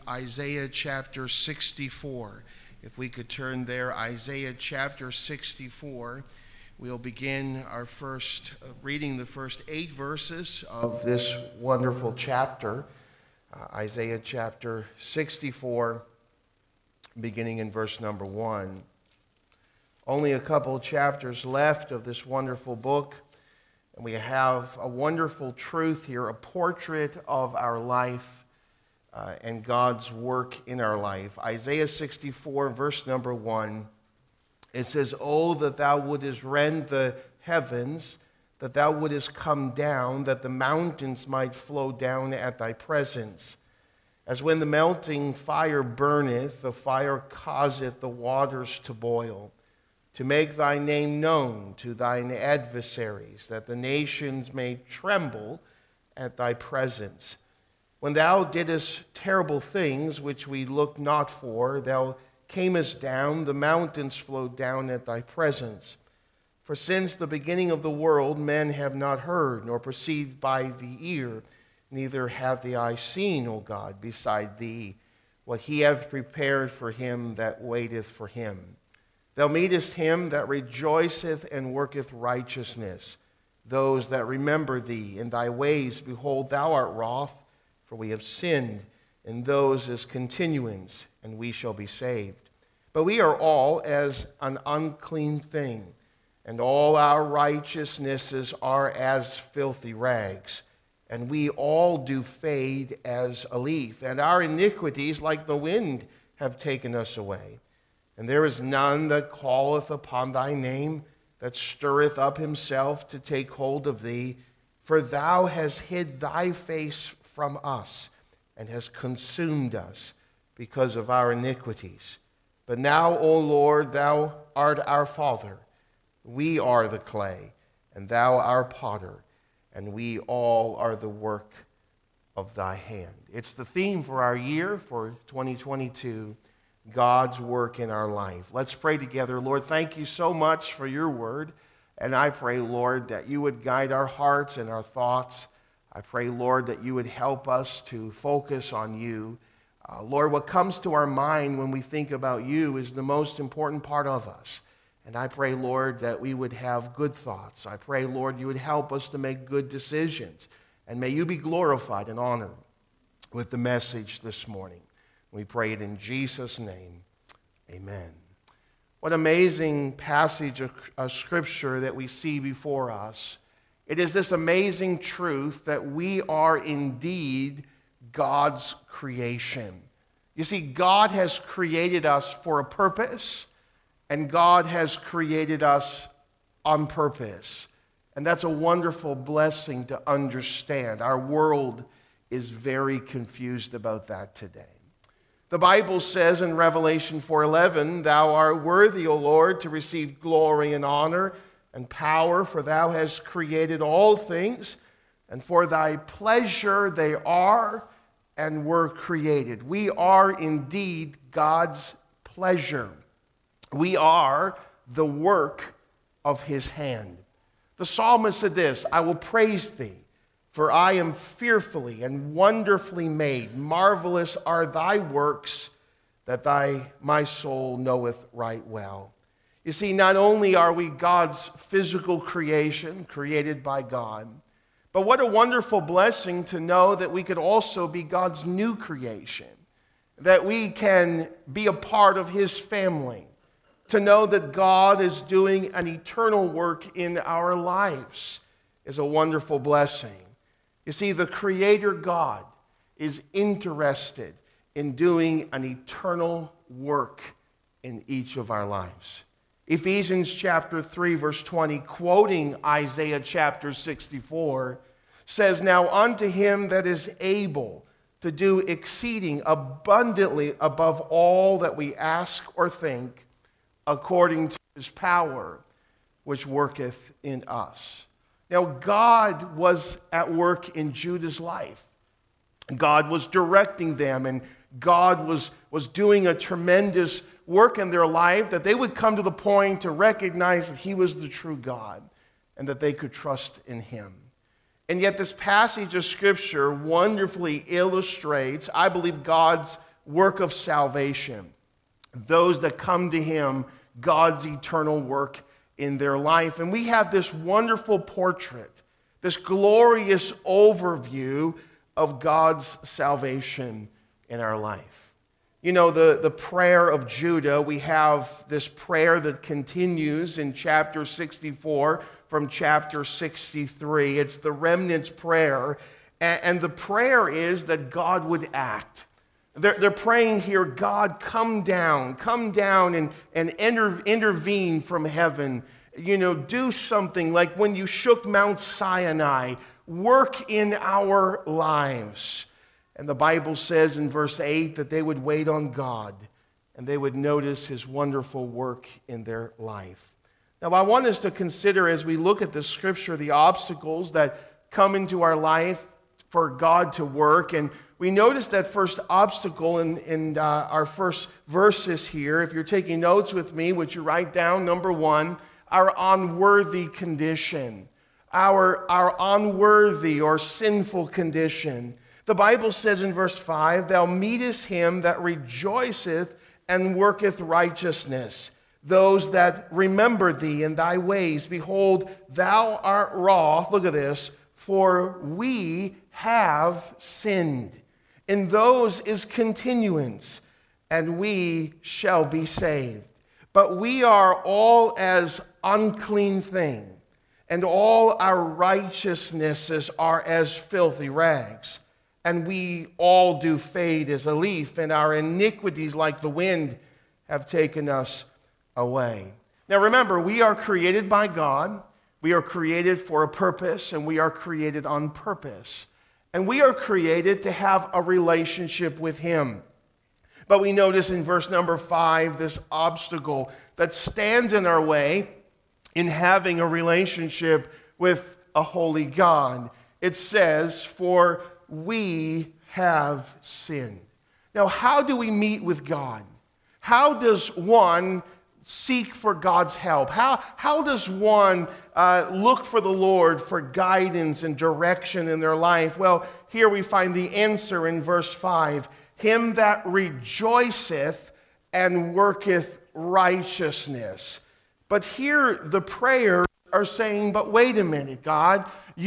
Isaiah chapter 64. If we could turn there, Isaiah chapter 64. We'll begin our reading the first 8 verses of this wonderful chapter. Isaiah chapter 64, beginning in verse number 1. Only a couple of chapters left of this wonderful book, and we have a wonderful truth here, a portrait of our life and God's work in our life. Isaiah 64, verse number 1, it says, "Oh, that thou wouldest rend the heavens, that thou wouldest come down, that the mountains might flow down at thy presence. As when the melting fire burneth, the fire causeth the waters to boil, to make thy name known to thine adversaries, that the nations may tremble at thy presence. When thou didst terrible things which we looked not for, thou camest down, the mountains flowed down at thy presence. For since the beginning of the world men have not heard, nor perceived by the ear, neither have the eye seen, O God, beside thee, what he hath prepared for him that waiteth for him. Thou meetest him that rejoiceth and worketh righteousness, those that remember thee in thy ways. Behold, thou art wroth, for we have sinned, and those is continuance, and we shall be saved. But we are all as an unclean thing, and all our righteousnesses are as filthy rags, and we all do fade as a leaf, and our iniquities like the wind have taken us away. And there is none that calleth upon thy name, that stirreth up himself to take hold of thee. For thou hast hid thy face from us, and hast consumed us because of our iniquities. But now, O Lord, thou art our Father. We are the clay, and thou our potter, and we all are the work of thy hand." It's the theme for our year, for 2022. God's work in our life. Let's pray together. Lord, thank you so much for your word. And I pray, Lord, that you would guide our hearts and our thoughts. I pray, Lord, that you would help us to focus on you. Lord, what comes to our mind when we think about you is the most important part of us. And I pray, Lord, that we would have good thoughts. I pray, Lord, you would help us to make good decisions. And may you be glorified and honored with the message this morning. We pray it in Jesus' name. Amen. What amazing passage of Scripture that we see before us. It is this amazing truth that we are indeed God's creation. You see, God has created us for a purpose, and God has created us on purpose. And that's a wonderful blessing to understand. Our world is very confused about that today. The Bible says in Revelation 4:11, "Thou art worthy, O Lord, to receive glory and honor and power, for thou hast created all things, and for thy pleasure they are and were created." We are indeed God's pleasure. We are the work of his hand. The psalmist said this, "I will praise thee, for I am fearfully and wonderfully made. Marvelous are thy works, that my soul knoweth right well." You see, not only are we God's physical creation, created by God, but what a wonderful blessing to know that we could also be God's new creation, that we can be a part of his family, to know that God is doing an eternal work in our lives is a wonderful blessing. You see, the Creator God is interested in doing an eternal work in each of our lives. Ephesians chapter 3, verse 20, quoting Isaiah chapter 64, says, "Now unto him that is able to do exceeding abundantly above all that we ask or think, according to his power, which worketh in us." Now, God was at work in Judah's life. God was directing them, and God was doing a tremendous work in their life, that they would come to the point to recognize that he was the true God and that they could trust in him. And yet this passage of Scripture wonderfully illustrates, I believe, God's work of salvation. Those that come to him, God's eternal work in their life. And we have this wonderful portrait, this glorious overview of God's salvation in our life. You know, the prayer of Judah, we have this prayer that continues in chapter 64 from chapter 63. It's the remnant's prayer. And the prayer is that God would act. They're praying here, God, come down and intervene from heaven. You know, do something like when you shook Mount Sinai. Work in our lives. And the Bible says in verse 8 that they would wait on God and they would notice his wonderful work in their life. Now, I want us to consider as we look at the scripture the obstacles that come into our life for God to work. And we notice that first obstacle in our first verses here. If you're taking notes with me, would you write down number 1, our unworthy condition. Our unworthy or sinful condition. The Bible says in verse 5, thou meetest him that rejoiceth and worketh righteousness, those that remember thee in thy ways. Behold, thou art wroth, look at this, for we have sinned. In those is continuance, and we shall be saved. But we are all as unclean thing, and all our righteousnesses are as filthy rags. And we all do fade as a leaf, and our iniquities like the wind have taken us away. Now remember, we are created by God. We are created for a purpose, and we are created on purpose. And we are created to have a relationship with him. But we notice in verse number 5 this obstacle that stands in our way in having a relationship with a holy God. It says, for we have sinned. Now, how do we meet with God? How does one seek for God's help? How does one look for the Lord for guidance and direction in their life? Well, here we find the answer in verse 5. Him that rejoiceth and worketh righteousness. But here the prayers are saying, but wait a minute, God.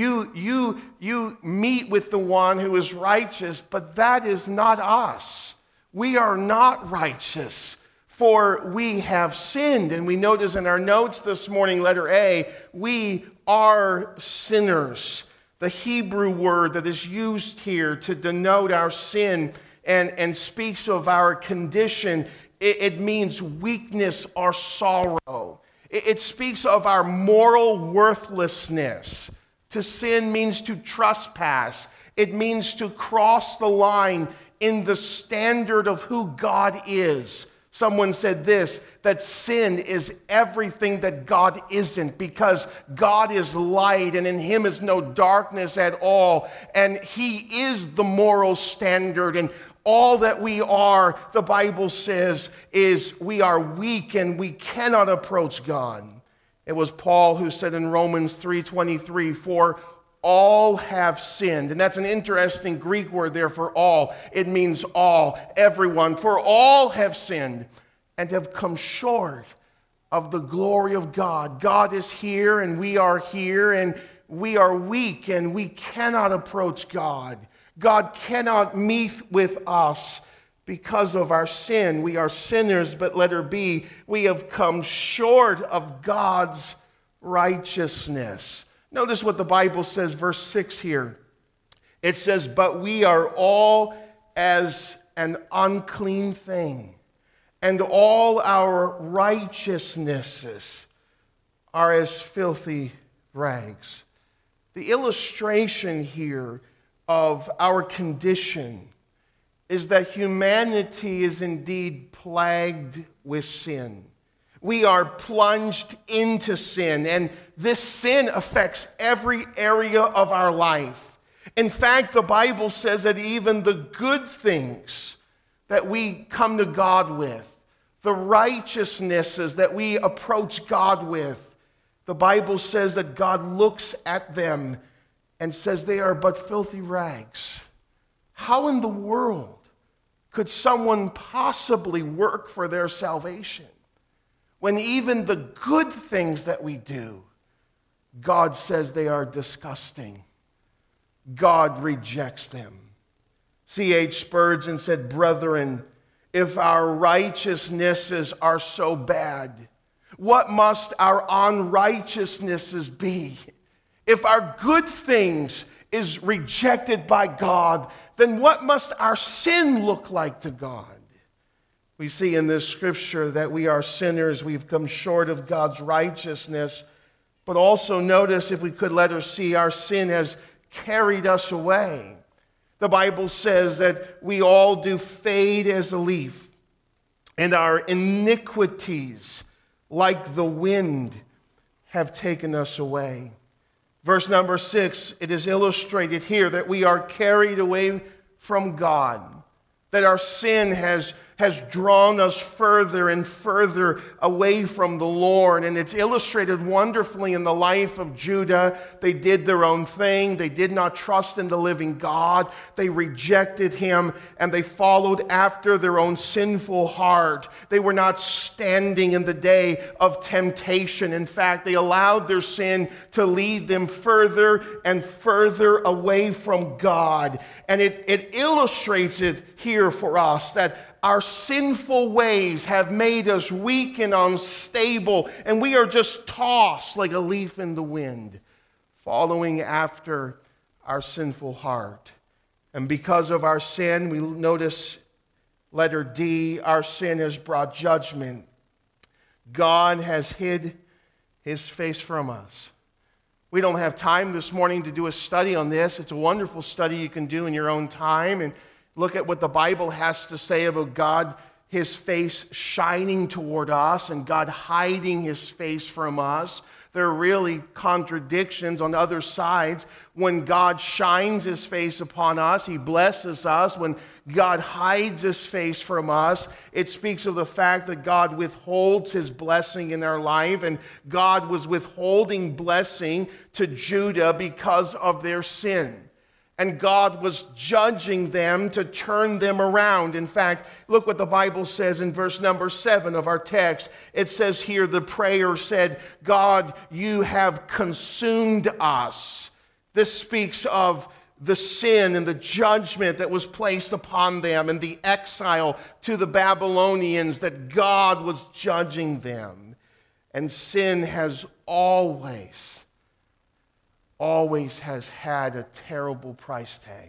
You meet with the one who is righteous, but that is not us. We are not righteous, for we have sinned. And we notice in our notes this morning, letter A, we are sinners. The Hebrew word that is used here to denote our sin and speaks of our condition, it means weakness or sorrow. It speaks of our moral worthlessness. To sin means to trespass. It means to cross the line in the standard of who God is. Someone said this, that sin is everything that God isn't, because God is light and in him is no darkness at all. And he is the moral standard, and all that we are, the Bible says, is we are weak and we cannot approach God. It was Paul who said in Romans 3:23, for all have sinned. And that's an interesting Greek word there for all. It means all, everyone. For all have sinned and have come short of the glory of God. God is here and we are weak and we cannot approach God. God cannot meet with us because of our sin. We are sinners, but letter B, we have come short of God's righteousness. Notice what the Bible says, verse 6 here. It says, but we are all as an unclean thing, and all our righteousnesses are as filthy rags. The illustration here of our condition is that humanity is indeed plagued with sin. We are plunged into sin, and this sin affects every area of our life. In fact, the Bible says that even the good things that we come to God with, the righteousnesses that we approach God with, the Bible says that God looks at them and says they are but filthy rags. How in the world could someone possibly work for their salvation when even the good things that we do, God says they are disgusting? God rejects them. C.H. Spurgeon said, "Brethren, if our righteousnesses are so bad, what must our unrighteousnesses be? If our good things is rejected by God, then what must our sin look like to God?" We see in this scripture that we are sinners. We've come short of God's righteousness. But also notice, if we could let her see, our sin has carried us away. The Bible says that we all do fade as a leaf, and our iniquities, like the wind, have taken us away. Verse number 6, it is illustrated here that we are carried away from God, that our sin has drawn us further and further away from the Lord. And it's illustrated wonderfully in the life of Judah. They did their own thing. They did not trust in the living God. They rejected him, and they followed after their own sinful heart. They were not standing in the day of temptation. In fact, they allowed their sin to lead them further and further away from God. And it illustrates it here for us that our sinful ways have made us weak and unstable, and we are just tossed like a leaf in the wind, following after our sinful heart. And because of our sin, we notice letter D, our sin has brought judgment. God has hid his face from us. We don't have time this morning to do a study on this. It's a wonderful study you can do in your own time and look at what the Bible has to say about God, his face shining toward us and God hiding his face from us. There are really contradictions on other sides. When God shines his face upon us, he blesses us. When God hides his face from us, it speaks of the fact that God withholds his blessing in our life. And God was withholding blessing to Judah because of their sin. And God was judging them to turn them around. In fact, look what the Bible says in verse number 7 of our text. It says here, the prayer said, "God, you have consumed us." This speaks of the sin and the judgment that was placed upon them and the exile to the Babylonians, that God was judging them. And sin has always has had a terrible price tag.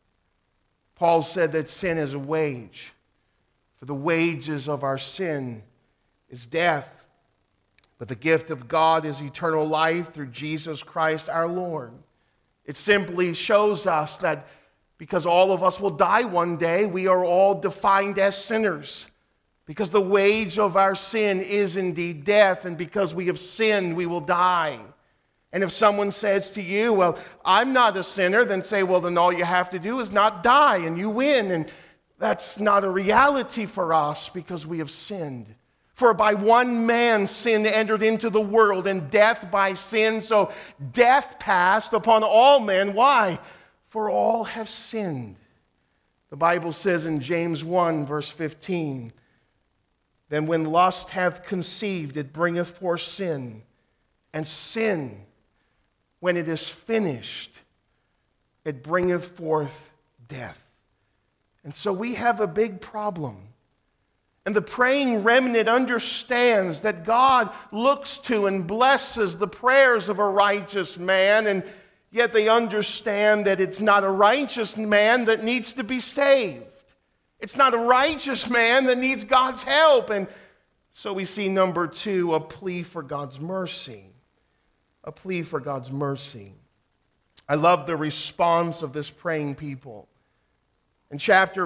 Paul said that sin is a wage. For the wages of our sin is death. But the gift of God is eternal life through Jesus Christ our Lord. It simply shows us that because all of us will die one day, we are all defined as sinners. Because the wage of our sin is indeed death, and because we have sinned, we will die. And if someone says to you, "Well, I'm not a sinner," then say, "Well, then all you have to do is not die and you win." And that's not a reality for us because we have sinned. For by one man sin entered into the world, and death by sin. So death passed upon all men. Why? For all have sinned. The Bible says in James 1, verse 15, "Then when lust hath conceived, it bringeth forth sin. And sin, when it is finished, it bringeth forth death." And so we have a big problem. And the praying remnant understands that God looks to and blesses the prayers of a righteous man, and yet they understand that it's not a righteous man that needs to be saved. It's not a righteous man that needs God's help. And so we see number 2, a plea for God's mercy. A plea for God's mercy. I love the response of this praying people. In chapter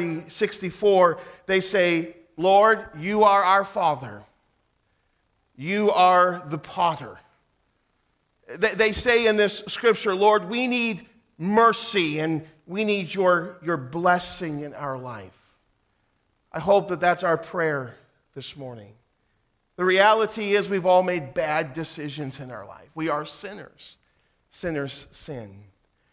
64, they say, "Lord, you are our Father. You are the potter." They say in this scripture, "Lord, we need mercy and we need your blessing in our life." I hope that that's our prayer this morning. The reality is we've all made bad decisions in our life. We are sinners. Sinners sin.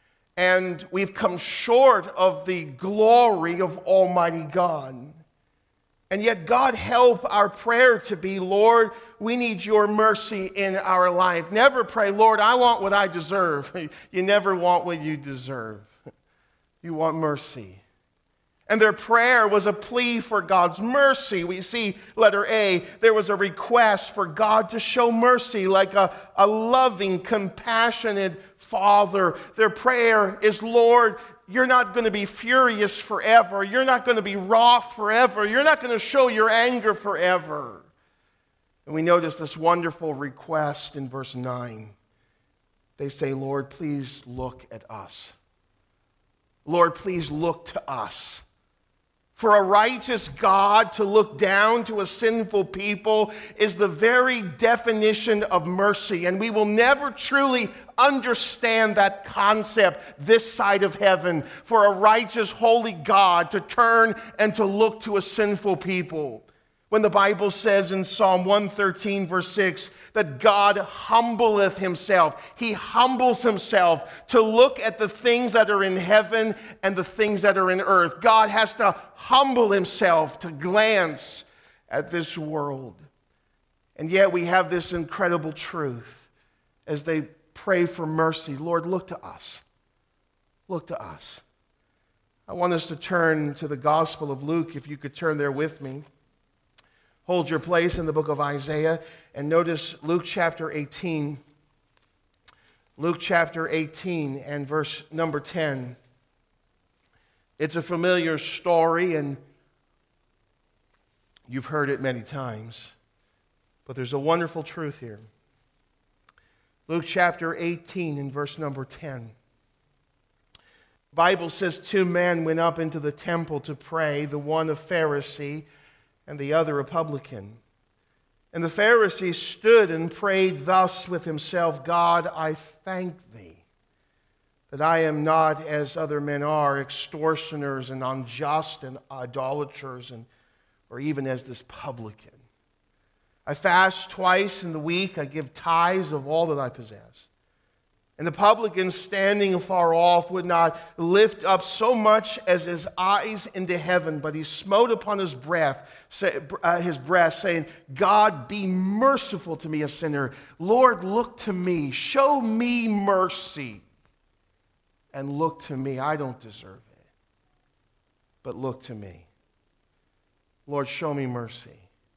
and we've come short of the glory of Almighty God. And yet, God, help our prayer to be, Lord, we need your mercy in our life. Never pray, Lord, I want what I deserve. You never want what you deserve. You want mercy. And their prayer was a plea for God's mercy. We see, letter A, there was a request for God to show mercy like a loving, compassionate Father. Their prayer is, Lord, you're not going to be furious forever. You're not going to be wroth forever. You're not going to show your anger forever. And we notice this wonderful request in verse 9. They say, Lord, please look at us. Lord, please look to us. For a righteous God to look down to a sinful people is the very definition of mercy. And we will never truly understand that concept this side of heaven. For a righteous, holy God to turn and to look to a sinful people. When the Bible says in Psalm 113, verse 6, that God humbleth himself. He humbles himself to look at the things that are in heaven and the things that are in earth. God has to humble himself to glance at this world. And yet we have this incredible truth as they pray for mercy. Lord, look to us. Look to us. I want us to turn to the Gospel of Luke, if you could turn there with me. Hold your place in the book of Isaiah and notice Luke chapter 18. Luke chapter 18 and verse number 10. It's a familiar story and you've heard it many times, but there's a wonderful truth here. Luke chapter 18 and verse number 10. The Bible says 2 men went up into the temple to pray, the one a Pharisee and the other a publican. And the Pharisee stood and prayed thus with himself, God, I thank thee that I am not as other men are, extortioners and unjust and idolaters, or even as this publican. I fast twice in the week, I give tithes of all that I possess. And the publican, standing afar off, would not lift up so much as his eyes into heaven, but he smote upon his breast, saying, God, be merciful to me, a sinner. Lord, look to me. Show me mercy. And look to me. I don't deserve it. But look to me. Lord, show me mercy.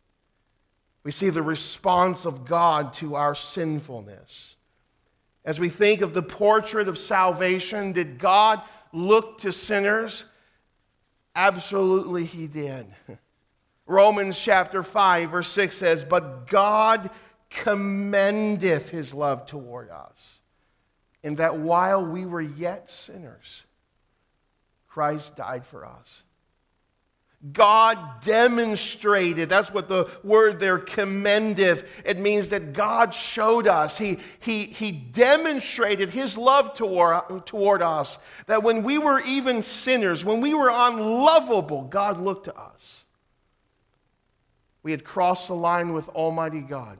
We see the response of God to our sinfulness. As we think of the portrait of salvation, did God look to sinners? Absolutely he did. Romans chapter 5 verse 6 says, but God commendeth his love toward us, in that while we were yet sinners, Christ died for us. God demonstrated, that's what the word there, commendeth. It means that God showed us. He demonstrated his love toward us. That when we were even sinners, when we were unlovable, God looked to us. We had crossed the line with Almighty God.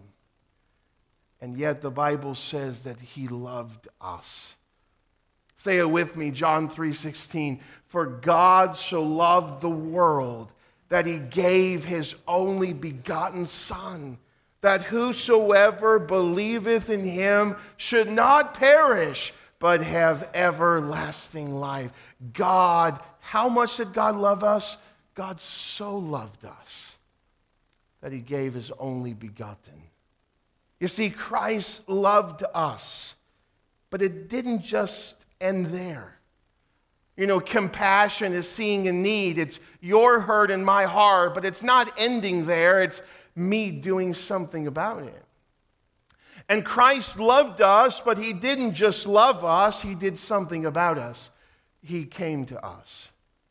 And yet the Bible says that he loved us. Say it with me, John 3:16. For God so loved the world that he gave his only begotten Son, that whosoever believeth in him should not perish, but have everlasting life. God, how much did God love us? God so loved us that he gave his only begotten. You see, Christ loved us, but it didn't just end there. You know, compassion is seeing a need. It's your hurt and my heart, but it's not ending there. It's me doing something about it. And Christ loved us, but he didn't just love us. He did something about us. He came to us.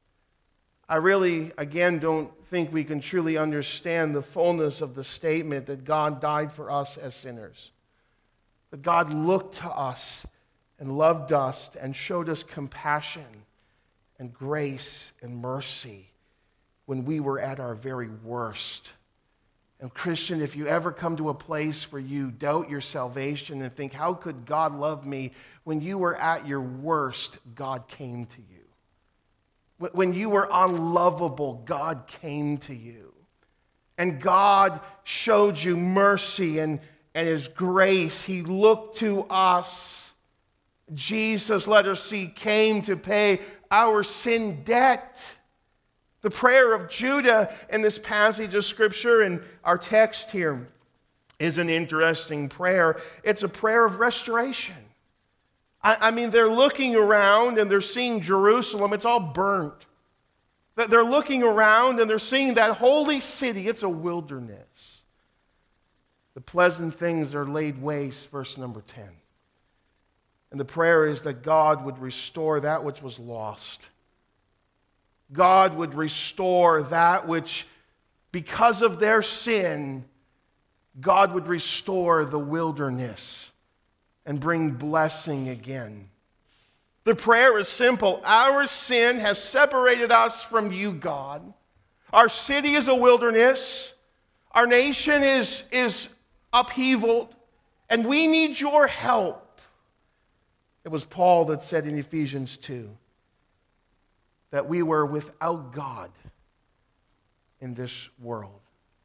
I really, again, don't think we can truly understand the fullness of the statement that God died for us as sinners. That God looked to us and loved us and showed us compassion and grace and mercy when we were at our very worst. And Christian, if you ever come to a place where you doubt your salvation and think, how could God love me? When you were at your worst, God came to you. When you were unlovable, God came to you. And God showed you mercy and His grace. He looked to us. Jesus, let us see, came to pay our sin debt. The prayer of Judah in this passage of Scripture in our text here is an interesting prayer. It's a prayer of restoration. I mean, they're looking around and they're seeing Jerusalem. It's all burnt. They're looking around and they're seeing that holy city. It's a wilderness. The pleasant things are laid waste, verse number 10. And the prayer is that God would restore that which was lost. God would restore that which, because of their sin, God would restore the wilderness and bring blessing again. The prayer is simple. Our sin has separated us from you, God. Our city is a wilderness. Our nation is upheavaled, and we need your help. It was Paul that said in Ephesians 2 that we were without God in this world.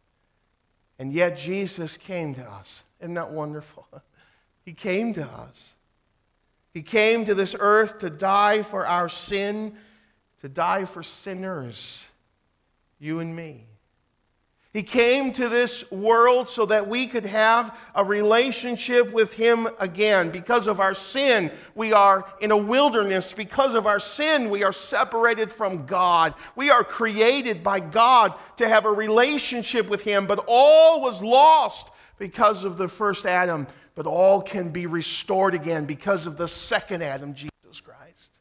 And yet Jesus came to us. Isn't that wonderful? He came to us. He came to this earth to die for our sin, to die for sinners, you and me. He came to this world so that we could have a relationship with Him again. Because of our sin, we are in a wilderness. Because of our sin, we are separated from God. We are created by God to have a relationship with Him, but all was lost because of the first Adam. But all can be restored again because of the second Adam, Jesus Christ.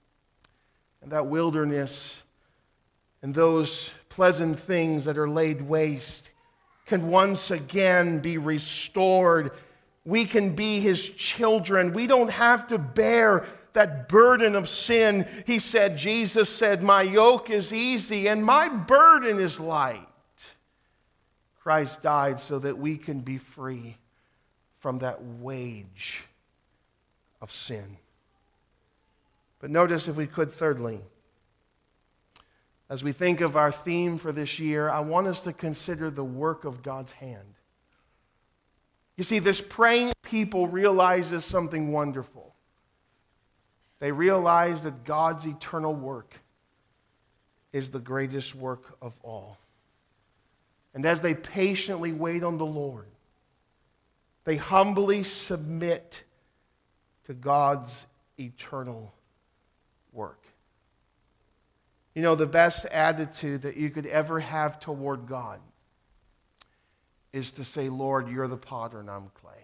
And that wilderness and those pleasant things that are laid waste can once again be restored. We can be His children. We don't have to bear that burden of sin. Jesus said, my yoke is easy and my burden is light. Christ died so that we can be free from that wage of sin. But notice, if we could, thirdly, as we think of our theme for this year, I want us to consider the work of God's hand. You see, this praying people realizes something wonderful. They realize that God's eternal work is the greatest work of all. And as they patiently wait on the Lord, they humbly submit to God's eternal work. You know, the best attitude that you could ever have toward God is to say, Lord, you're the potter and I'm clay.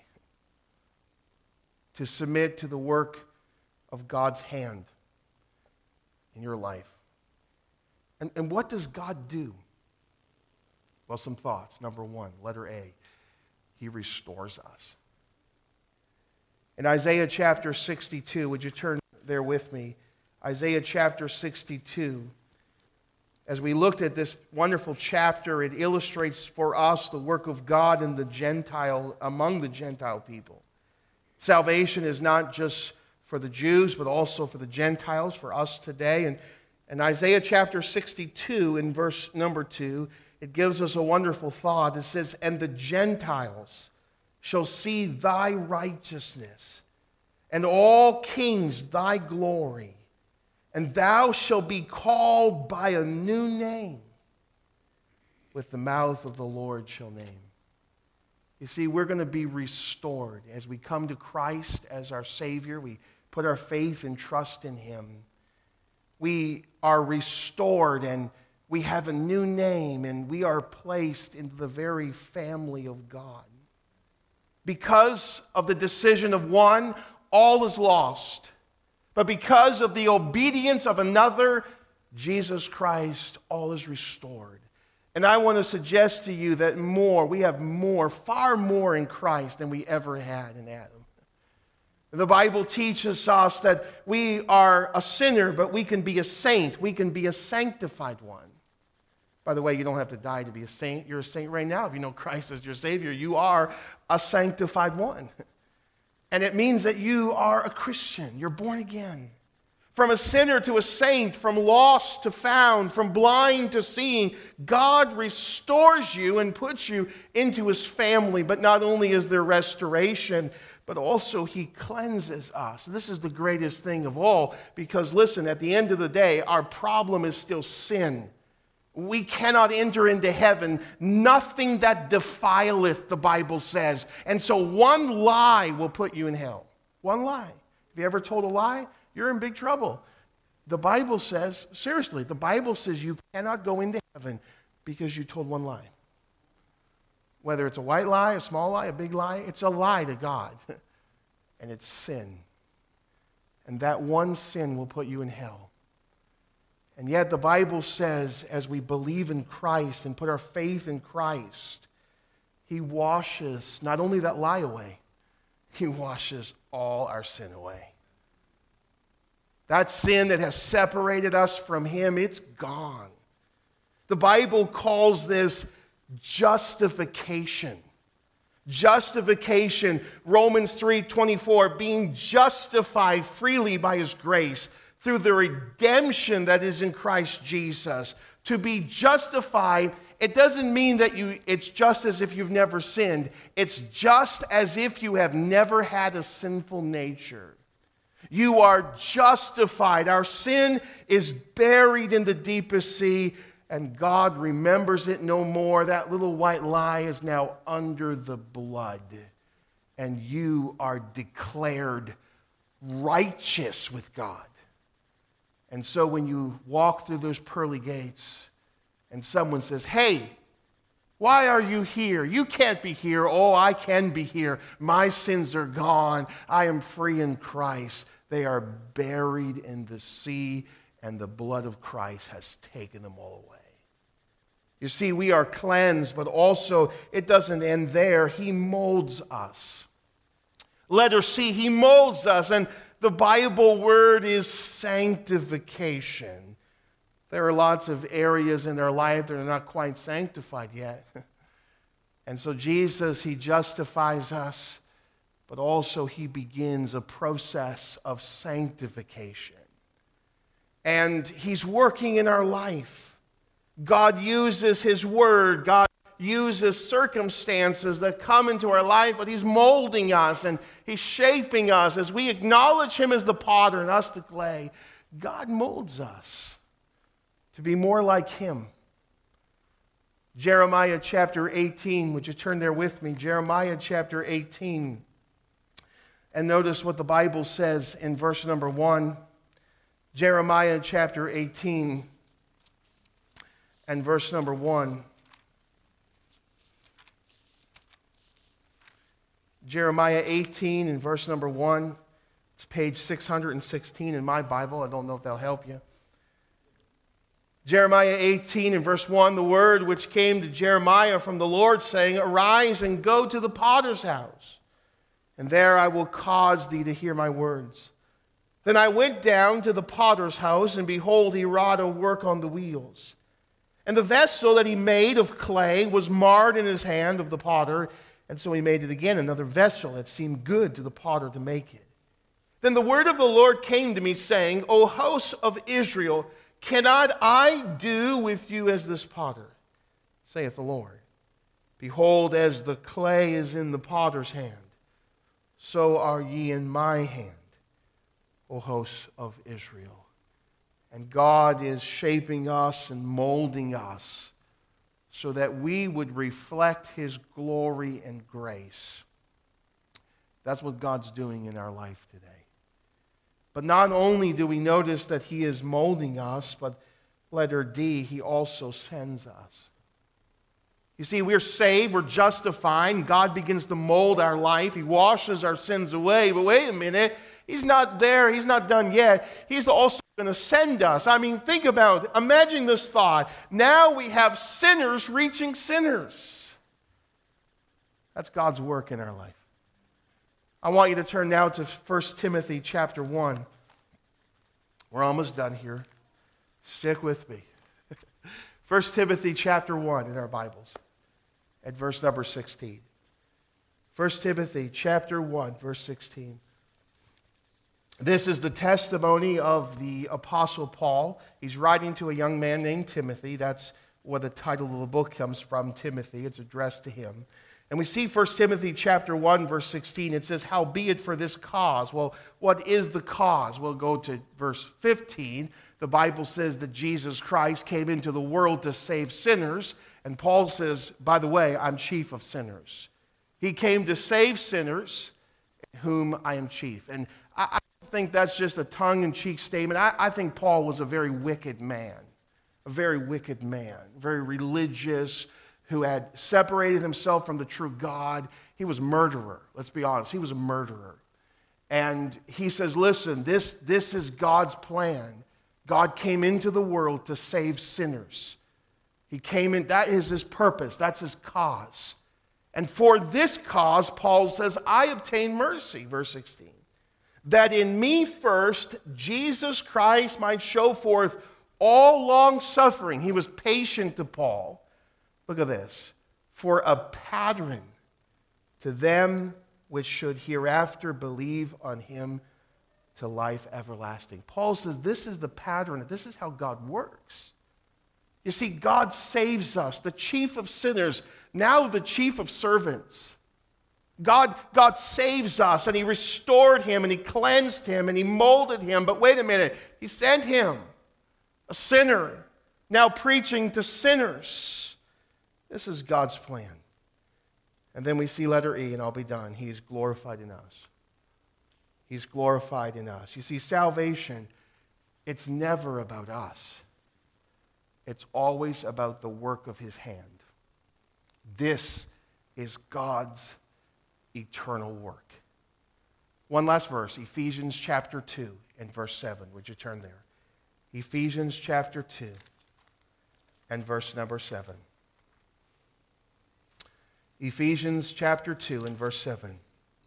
To submit to the work of God's hand in your life. And what does God do? Well, some thoughts. Number one, letter A. He restores us. In Isaiah chapter 62, would you turn there with me? Isaiah chapter 62. As we looked at this wonderful chapter, it illustrates for us the work of God in among the Gentile people. Salvation is not just for the Jews, but also for the Gentiles, for us today. And in Isaiah chapter 62, in verse number 2, it gives us a wonderful thought. It says, and the Gentiles shall see thy righteousness, and all kings thy glory, and thou shalt be called by a new name, with the mouth of the Lord shall name. You see, we're going to be restored as we come to Christ as our Savior. We put our faith and trust in Him. We are restored and we have a new name, and we are placed into the very family of God. Because of the decision of one, all is lost. But because of the obedience of another, Jesus Christ, all is restored. And I want to suggest to you that we have far more in Christ than we ever had in Adam. The Bible teaches us that we are a sinner, but we can be a saint. We can be a sanctified one. By the way, you don't have to die to be a saint. You're a saint right now. If you know Christ as your Savior, you are a sanctified one. And it means that you are a Christian. You're born again. From a sinner to a saint, from lost to found, from blind to seeing, God restores you and puts you into His family. But not only is there restoration, but also He cleanses us. This is the greatest thing of all, because listen, at the end of the day, our problem is still sin. We cannot enter into heaven, nothing that defileth, the Bible says. And so one lie will put you in hell. One lie. Have you ever told a lie? You're in big trouble. The Bible says, seriously, the Bible says you cannot go into heaven because you told one lie. Whether it's a white lie, a small lie, a big lie, it's a lie to God. And it's sin. And that one sin will put you in hell. And yet the Bible says, as we believe in Christ and put our faith in Christ, He washes not only that lie away, He washes all our sin away. That sin that has separated us from Him, it's gone. The Bible calls this justification. Justification, Romans 3:24, being justified freely by His grace through the redemption that is in Christ Jesus. To be justified, it doesn't mean that it's just as if you've never sinned. It's just as if you have never had a sinful nature. You are justified. Our sin is buried in the deepest sea, and God remembers it no more. That little white lie is now under the blood, and you are declared righteous with God. And so when you walk through those pearly gates and someone says, "Hey, why are you here? You can't be here." "Oh, I can be here. My sins are gone. I am free in Christ." They are buried in the sea, and the blood of Christ has taken them all away. You see, we are cleansed, but also it doesn't end there. He molds us. Letter C, He molds us, and the Bible word is sanctification. There are lots of areas in our life that are not quite sanctified yet. And so Jesus, He justifies us, but also He begins a process of sanctification. And He's working in our life. God uses His word. God uses circumstances that come into our life, but He's molding us and He's shaping us. As we acknowledge Him as the potter and us the clay, God molds us to be more like Him. Jeremiah chapter 18, would you turn there with me? Jeremiah chapter 18. And notice what the Bible says in verse number 1. Jeremiah chapter 18 and verse number 1. Jeremiah 18 and verse number 1. It's page 616 in my Bible. I don't know if that'll help you. Jeremiah 18 and verse 1, the word which came to Jeremiah from the Lord, saying, "Arise and go to the potter's house, and there I will cause thee to hear my words." Then I went down to the potter's house, and behold, he wrought a work on the wheels. And the vessel that he made of clay was marred in his hand of the potter, and so he made it again, another vessel that seemed good to the potter to make it. Then the word of the Lord came to me, saying, "O house of Israel, cannot I do with you as this potter, saith the Lord? Behold, as the clay is in the potter's hand, so are ye in my hand, O house of Israel." And God is shaping us and molding us so that we would reflect His glory and grace. That's what God's doing in our life today. But not only do we notice that He is molding us, but letter D, He also sends us. You see, we're saved, we're justified, and God begins to mold our life. He washes our sins away. But wait a minute, He's not there, He's not done yet. He's also going to send us. I mean, think about it. Imagine this thought. Now we have sinners reaching sinners. That's God's work in our life. I want you to turn now to 1 Timothy chapter 1. We're almost done here. Stick with me. 1 Timothy chapter 1 in our Bibles, at verse number 16. 1 Timothy chapter 1, verse 16. This is the testimony of the Apostle Paul. He's writing to a young man named Timothy. That's where the title of the book comes from, Timothy. It's addressed to him. And we see 1 Timothy chapter 1, verse 16. It says, howbeit for this cause. Well, what is the cause? We'll go to verse 15. The Bible says that Jesus Christ came into the world to save sinners. And Paul says, by the way, I'm chief of sinners. He came to save sinners, whom I am chief. And I think that's just a tongue-in-cheek statement. I think Paul was a very wicked man, very religious, who had separated himself from the true God. He was a murderer. Let's be honest. He was a murderer. And he says, listen, this is God's plan. God came into the world to save sinners. He came in, that is his purpose. That's his cause. And for this cause, Paul says, I obtain mercy, verse 16. That in me first, Jesus Christ might show forth all long suffering. He was patient to Paul. Look at this. For a pattern to them which should hereafter believe on him to life everlasting. Paul says this is the pattern. This is how God works. You see, God saves us, the chief of sinners, now the chief of servants. God saves us, and he restored him, and he cleansed him, and he molded him. But wait a minute. He sent him, a sinner, now preaching to sinners. This is God's plan. And then we see letter E, and I'll be done. He's glorified in us. He's glorified in us. You see, salvation, it's never about us. It's always about the work of his hand. This is God's eternal work. One last verse, Ephesians chapter 2 and verse 7. Would you turn there? Ephesians chapter 2 and verse number 7. Ephesians chapter 2 and verse 7.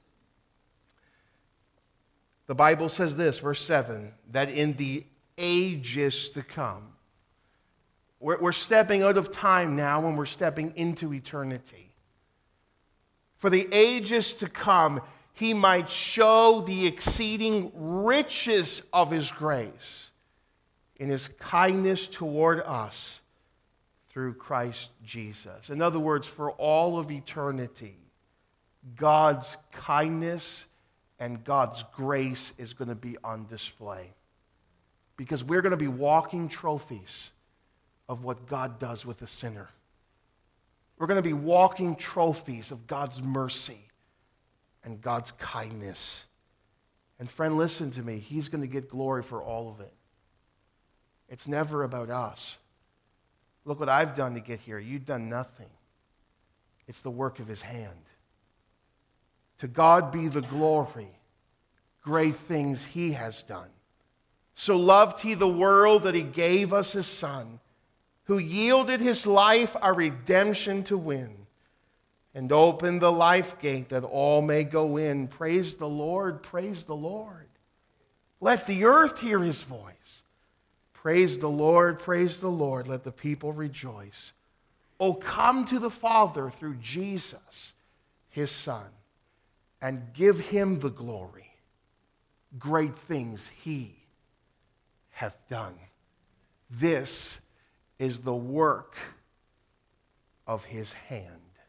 The Bible says this, verse 7, that in the ages to come, we're stepping out of time now and we're stepping into eternity. For the ages to come, he might show the exceeding riches of his grace in his kindness toward us through Christ Jesus. In other words, for all of eternity, God's kindness and God's grace is going to be on display. Because we're going to be walking trophies of what God does with a sinner. We're going to be walking trophies of God's mercy and God's kindness. And friend, listen to me. He's going to get glory for all of it. It's never about us. Look what I've done to get here. You've done nothing. It's the work of his hand. To God be the glory. Great things he has done. So loved he the world that he gave us his Son, who yielded his life our redemption to win, and opened the life gate that all may go in. Praise the Lord, praise the Lord. Let the earth hear his voice. Praise the Lord, praise the Lord. Let the people rejoice. Oh, come to the Father through Jesus, his Son, and give him the glory. Great things he hath done. This is the work of his hand.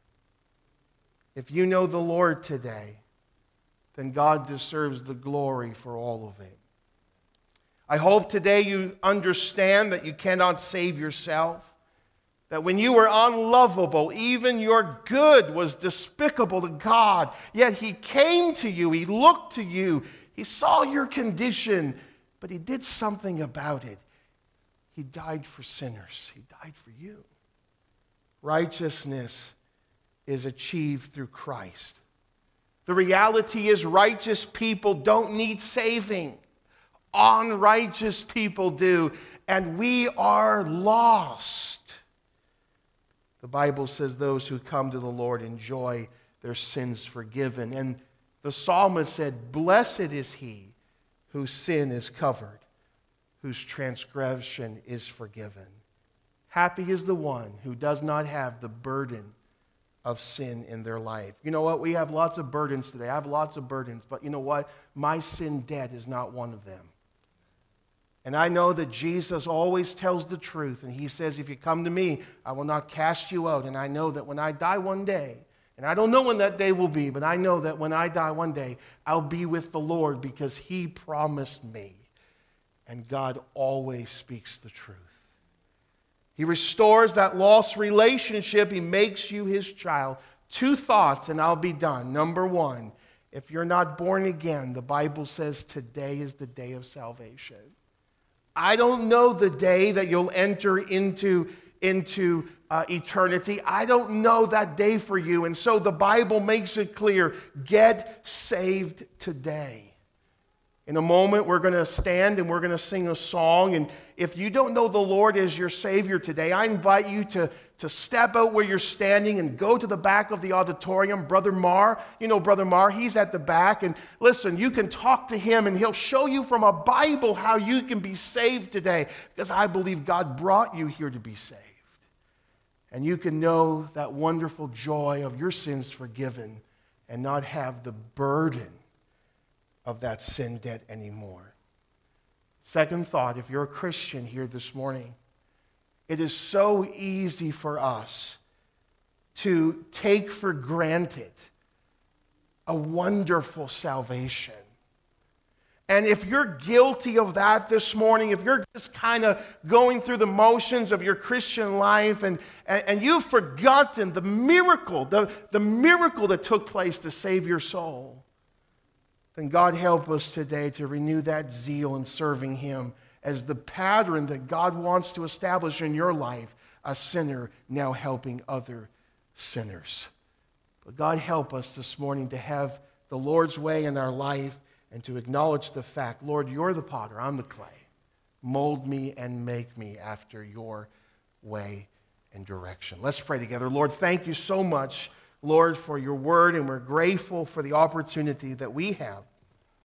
If you know the Lord today, then God deserves the glory for all of it. I hope today you understand that you cannot save yourself, that when you were unlovable, even your good was despicable to God, yet he came to you, he looked to you, he saw your condition, but he did something about it. He died for sinners. He died for you. Righteousness is achieved through Christ. The reality is righteous people don't need saving. Unrighteous people do, and we are lost. The Bible says those who come to the Lord enjoy their sins forgiven. And the psalmist said, blessed is he whose sin is covered, whose transgression is forgiven. Happy is the one who does not have the burden of sin in their life. You know what? We have lots of burdens today. I have lots of burdens, but you know what? My sin debt is not one of them. And I know that Jesus always tells the truth, and he says, if you come to me, I will not cast you out. And I know that when I die one day, and I don't know when that day will be, but I know that when I die one day, I'll be with the Lord because he promised me. And God always speaks the truth. He restores that lost relationship. He makes you his child. 2 thoughts, and I'll be done. Number 1, if you're not born again, the Bible says today is the day of salvation. I don't know the day that you'll enter into eternity. I don't know that day for you. And so the Bible makes it clear, get saved today. In a moment, we're going to stand and we're going to sing a song. And if you don't know the Lord as your Savior today, I invite you to step out where you're standing and go to the back of the auditorium. Brother Marr, you know Brother Marr, he's at the back. And listen, you can talk to him and he'll show you from a Bible how you can be saved today. Because I believe God brought you here to be saved. And you can know that wonderful joy of your sins forgiven and not have the burden of that sin debt anymore. Second thought, if you're a Christian here this morning, it is so easy for us to take for granted a wonderful salvation. And if you're guilty of that this morning, if you're just kind of going through the motions of your Christian life and you've forgotten the miracle, the miracle that took place to save your soul, then God help us today to renew that zeal in serving him as the pattern that God wants to establish in your life, a sinner now helping other sinners. But God help us this morning to have the Lord's way in our life and to acknowledge the fact, Lord, you're the potter, I'm the clay. Mold me and make me after your way and direction. Let's pray together. Lord, thank you so much, Lord, for your word, and we're grateful for the opportunity that we have